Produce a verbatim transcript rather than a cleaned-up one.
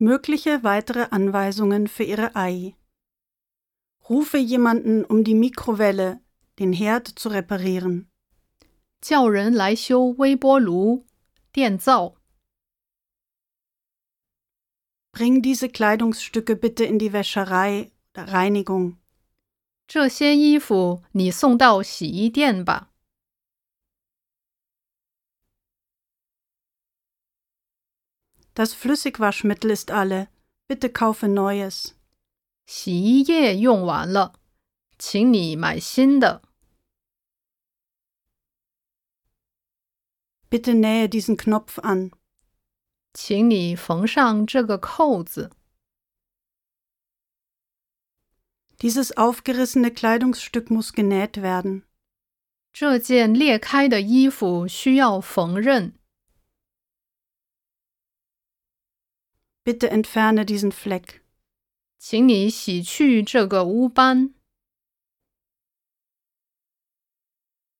Mögliche weitere Anweisungen für Ihre Ai. Rufe jemanden, um die Mikrowelle, den Herd zu reparieren. 叫人来修微波炉、电灶。 Bring diese Kleidungsstücke bitte in die Wäscherei oder Reinigung. 这些衣服你送到洗衣店吧。 Das Flüssigwaschmittel ist alle. Bitte kaufe neues. 洗衣液用完了，请你买新的。 Bitte nähe diesen Knopf an. 请你缝上这个扣子。 Dieses aufgerissene Kleidungsstück muss genäht werden. 这件裂开的衣服需要缝纫。 Bitte entferne diesen Fleck. 请你洗去这个污斑。